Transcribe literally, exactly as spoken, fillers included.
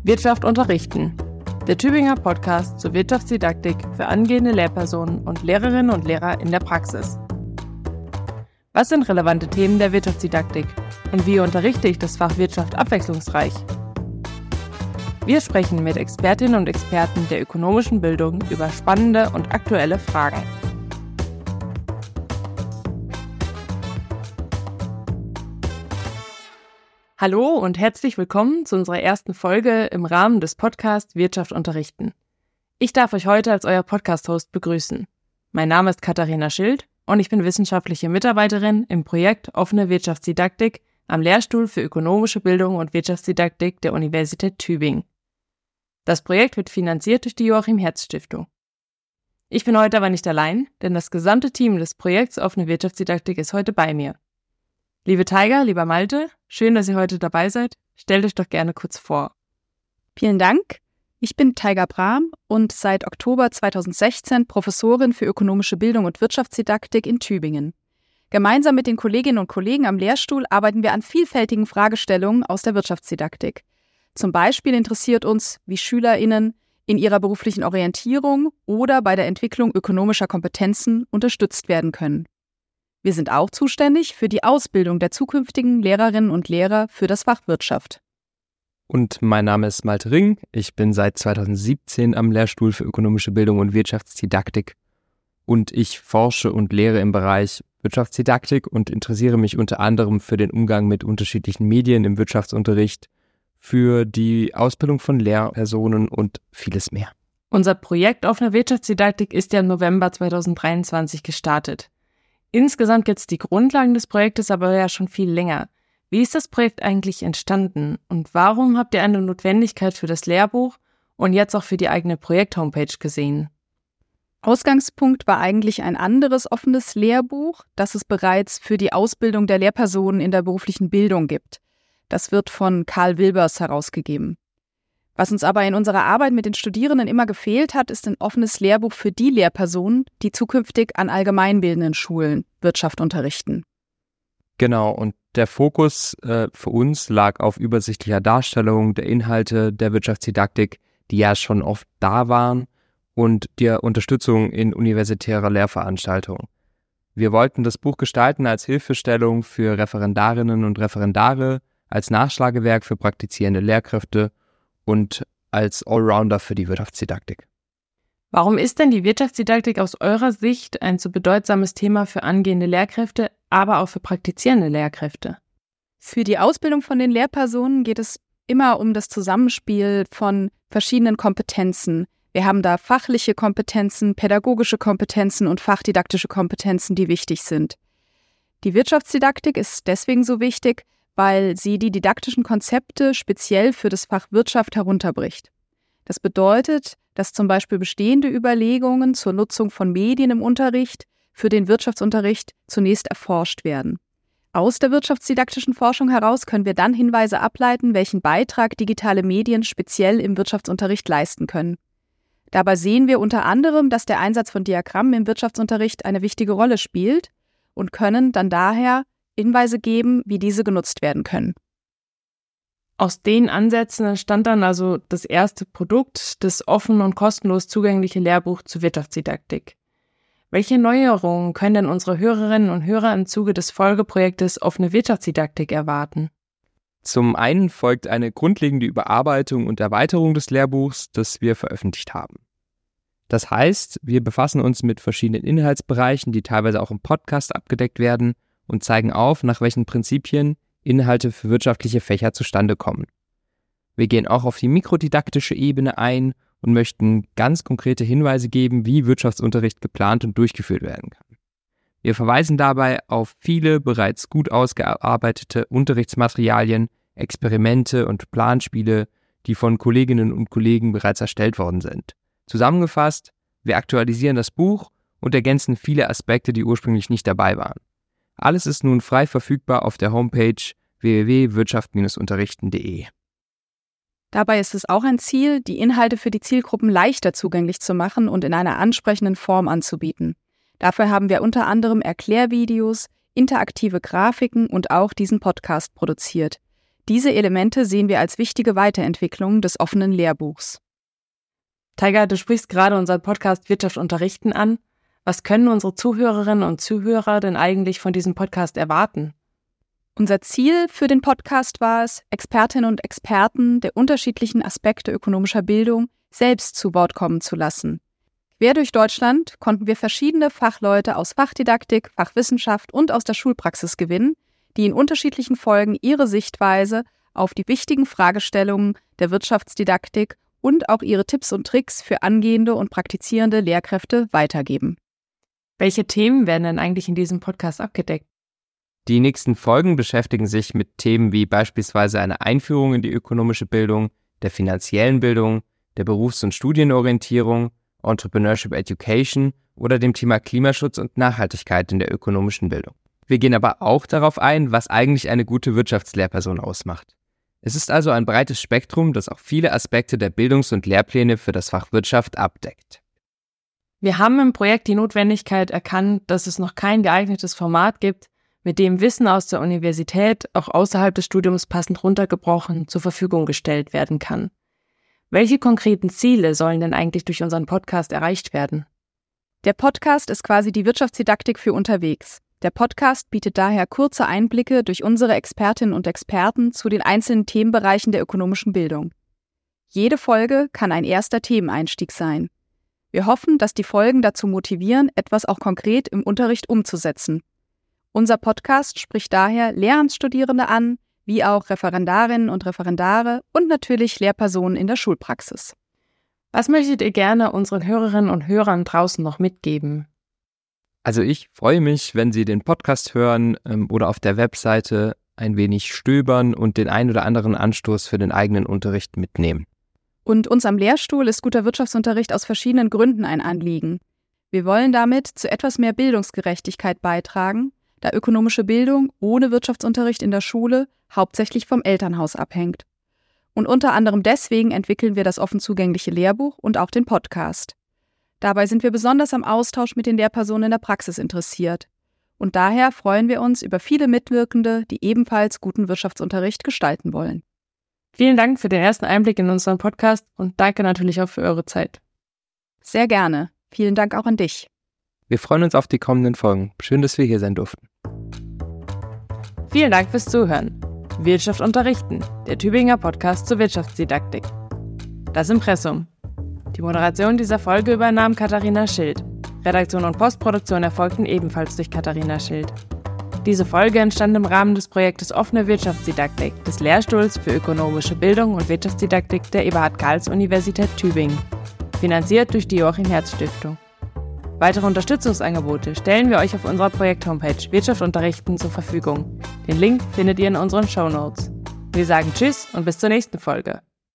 Wirtschaft unterrichten. Der Tübinger Podcast zur Wirtschaftsdidaktik für angehende Lehrpersonen und Lehrerinnen und Lehrer in der Praxis. Was sind relevante Themen der Wirtschaftsdidaktik und wie unterrichte ich das Fach Wirtschaft abwechslungsreich? Wir sprechen mit Expertinnen und Experten der ökonomischen Bildung über spannende und aktuelle Fragen. Hallo und herzlich willkommen zu unserer ersten Folge im Rahmen des Podcasts Wirtschaft unterrichten. Ich darf euch heute als euer Podcast-Host begrüßen. Mein Name ist Katharina Schild und ich bin wissenschaftliche Mitarbeiterin im Projekt Offene Wirtschaftsdidaktik am Lehrstuhl für ökonomische Bildung und Wirtschaftsdidaktik der Universität Tübingen. Das Projekt wird finanziert durch die Joachim-Herz-Stiftung. Ich bin heute aber nicht allein, denn das gesamte Team des Projekts Offene Wirtschaftsdidaktik ist heute bei mir. Liebe Taiga, lieber Malte, schön, dass ihr heute dabei seid. Stellt euch doch gerne kurz vor. Vielen Dank. Ich bin Taiga Brahm und seit Oktober zweitausendsechzehn Professorin für ökonomische Bildung und Wirtschaftsdidaktik in Tübingen. Gemeinsam mit den Kolleginnen und Kollegen am Lehrstuhl arbeiten wir an vielfältigen Fragestellungen aus der Wirtschaftsdidaktik. Zum Beispiel interessiert uns, wie SchülerInnen in ihrer beruflichen Orientierung oder bei der Entwicklung ökonomischer Kompetenzen unterstützt werden können. Wir sind auch zuständig für die Ausbildung der zukünftigen Lehrerinnen und Lehrer für das Fach Wirtschaft. Und mein Name ist Malte Ring. Ich bin seit zweitausendsiebzehn am Lehrstuhl für ökonomische Bildung und Wirtschaftsdidaktik. Und ich forsche und lehre im Bereich Wirtschaftsdidaktik und interessiere mich unter anderem für den Umgang mit unterschiedlichen Medien im Wirtschaftsunterricht, für die Ausbildung von Lehrpersonen und vieles mehr. Unser Projekt Offene Wirtschaftsdidaktik ist ja im November zweitausenddreiundzwanzig gestartet. Insgesamt gibt es die Grundlagen des Projektes aber ja schon viel länger. Wie ist das Projekt eigentlich entstanden und warum habt ihr eine Notwendigkeit für das Lehrbuch und jetzt auch für die eigene Projekt-Homepage gesehen? Ausgangspunkt war eigentlich ein anderes offenes Lehrbuch, das es bereits für die Ausbildung der Lehrpersonen in der beruflichen Bildung gibt. Das wird von Karl Wilbers herausgegeben. Was uns aber in unserer Arbeit mit den Studierenden immer gefehlt hat, ist ein offenes Lehrbuch für die Lehrpersonen, die zukünftig an allgemeinbildenden Schulen Wirtschaft unterrichten. Genau, und der Fokus äh, für uns lag auf übersichtlicher Darstellung der Inhalte der Wirtschaftsdidaktik, die ja schon oft da waren, und der Unterstützung in universitärer Lehrveranstaltungen. Wir wollten das Buch gestalten als Hilfestellung für Referendarinnen und Referendare, als Nachschlagewerk für praktizierende Lehrkräfte und als Allrounder für die Wirtschaftsdidaktik. Warum ist denn die Wirtschaftsdidaktik aus eurer Sicht ein so bedeutsames Thema für angehende Lehrkräfte, aber auch für praktizierende Lehrkräfte? Für die Ausbildung von den Lehrpersonen geht es immer um das Zusammenspiel von verschiedenen Kompetenzen. Wir haben da fachliche Kompetenzen, pädagogische Kompetenzen und fachdidaktische Kompetenzen, die wichtig sind. Die Wirtschaftsdidaktik ist deswegen so wichtig, weil sie die didaktischen Konzepte speziell für das Fach Wirtschaft herunterbricht. Das bedeutet, dass zum Beispiel bestehende Überlegungen zur Nutzung von Medien im Unterricht für den Wirtschaftsunterricht zunächst erforscht werden. Aus der wirtschaftsdidaktischen Forschung heraus können wir dann Hinweise ableiten, welchen Beitrag digitale Medien speziell im Wirtschaftsunterricht leisten können. Dabei sehen wir unter anderem, dass der Einsatz von Diagrammen im Wirtschaftsunterricht eine wichtige Rolle spielt und können dann daher Hinweise geben, wie diese genutzt werden können. Aus den Ansätzen entstand dann also das erste Produkt, das offen und kostenlos zugängliche Lehrbuch zur Wirtschaftsdidaktik. Welche Neuerungen können denn unsere Hörerinnen und Hörer im Zuge des Folgeprojektes Offene Wirtschaftsdidaktik erwarten? Zum einen folgt eine grundlegende Überarbeitung und Erweiterung des Lehrbuchs, das wir veröffentlicht haben. Das heißt, wir befassen uns mit verschiedenen Inhaltsbereichen, die teilweise auch im Podcast abgedeckt werden, und zeigen auf, nach welchen Prinzipien Inhalte für wirtschaftliche Fächer zustande kommen. Wir gehen auch auf die mikrodidaktische Ebene ein und möchten ganz konkrete Hinweise geben, wie Wirtschaftsunterricht geplant und durchgeführt werden kann. Wir verweisen dabei auf viele bereits gut ausgearbeitete Unterrichtsmaterialien, Experimente und Planspiele, die von Kolleginnen und Kollegen bereits erstellt worden sind. Zusammengefasst, wir aktualisieren das Buch und ergänzen viele Aspekte, die ursprünglich nicht dabei waren. Alles ist nun frei verfügbar auf der Homepage w w w punkt wirtschaft unterrichten punkt d e. Dabei ist es auch ein Ziel, die Inhalte für die Zielgruppen leichter zugänglich zu machen und in einer ansprechenden Form anzubieten. Dafür haben wir unter anderem Erklärvideos, interaktive Grafiken und auch diesen Podcast produziert. Diese Elemente sehen wir als wichtige Weiterentwicklung des offenen Lehrbuchs. Taiga, du sprichst gerade unseren Podcast Wirtschaft unterrichten an. Was können unsere Zuhörerinnen und Zuhörer denn eigentlich von diesem Podcast erwarten? Unser Ziel für den Podcast war es, Expertinnen und Experten der unterschiedlichen Aspekte ökonomischer Bildung selbst zu Wort kommen zu lassen. Quer durch Deutschland konnten wir verschiedene Fachleute aus Fachdidaktik, Fachwissenschaft und aus der Schulpraxis gewinnen, die in unterschiedlichen Folgen ihre Sichtweise auf die wichtigen Fragestellungen der Wirtschaftsdidaktik und auch ihre Tipps und Tricks für angehende und praktizierende Lehrkräfte weitergeben. Welche Themen werden denn eigentlich in diesem Podcast abgedeckt? Die nächsten Folgen beschäftigen sich mit Themen wie beispielsweise einer Einführung in die ökonomische Bildung, der finanziellen Bildung, der Berufs- und Studienorientierung, Entrepreneurship Education oder dem Thema Klimaschutz und Nachhaltigkeit in der ökonomischen Bildung. Wir gehen aber auch darauf ein, was eigentlich eine gute Wirtschaftslehrperson ausmacht. Es ist also ein breites Spektrum, das auch viele Aspekte der Bildungs- und Lehrpläne für das Fach Wirtschaft abdeckt. Wir haben im Projekt die Notwendigkeit erkannt, dass es noch kein geeignetes Format gibt, mit dem Wissen aus der Universität auch außerhalb des Studiums passend runtergebrochen zur Verfügung gestellt werden kann. Welche konkreten Ziele sollen denn eigentlich durch unseren Podcast erreicht werden? Der Podcast ist quasi die Wirtschaftsdidaktik für unterwegs. Der Podcast bietet daher kurze Einblicke durch unsere Expertinnen und Experten zu den einzelnen Themenbereichen der ökonomischen Bildung. Jede Folge kann ein erster Themeneinstieg sein. Wir hoffen, dass die Folgen dazu motivieren, etwas auch konkret im Unterricht umzusetzen. Unser Podcast spricht daher Lehramtsstudierende an, wie auch Referendarinnen und Referendare und natürlich Lehrpersonen in der Schulpraxis. Was möchtet ihr gerne unseren Hörerinnen und Hörern draußen noch mitgeben? Also ich freue mich, wenn Sie den Podcast hören ähm, oder auf der Webseite ein wenig stöbern und den ein oder anderen Anstoß für den eigenen Unterricht mitnehmen. Und uns am Lehrstuhl ist guter Wirtschaftsunterricht aus verschiedenen Gründen ein Anliegen. Wir wollen damit zu etwas mehr Bildungsgerechtigkeit beitragen, da ökonomische Bildung ohne Wirtschaftsunterricht in der Schule hauptsächlich vom Elternhaus abhängt. Und unter anderem deswegen entwickeln wir das offen zugängliche Lehrbuch und auch den Podcast. Dabei sind wir besonders am Austausch mit den Lehrpersonen in der Praxis interessiert. Und daher freuen wir uns über viele Mitwirkende, die ebenfalls guten Wirtschaftsunterricht gestalten wollen. Vielen Dank für den ersten Einblick in unseren Podcast und danke natürlich auch für eure Zeit. Sehr gerne. Vielen Dank auch an dich. Wir freuen uns auf die kommenden Folgen. Schön, dass wir hier sein durften. Vielen Dank fürs Zuhören. Wirtschaft unterrichten, der Tübinger Podcast zur Wirtschaftsdidaktik. Das Impressum. Die Moderation dieser Folge übernahm Katharina Schild. Redaktion und Postproduktion erfolgten ebenfalls durch Katharina Schild. Diese Folge entstand im Rahmen des Projektes Offene Wirtschaftsdidaktik des Lehrstuhls für ökonomische Bildung und Wirtschaftsdidaktik der Eberhard-Karls-Universität Tübingen, finanziert durch die Joachim-Herz-Stiftung. Weitere Unterstützungsangebote stellen wir euch auf unserer Projekt-Homepage Wirtschaft unterrichten zur Verfügung. Den Link findet ihr in unseren Shownotes. Wir sagen Tschüss und bis zur nächsten Folge.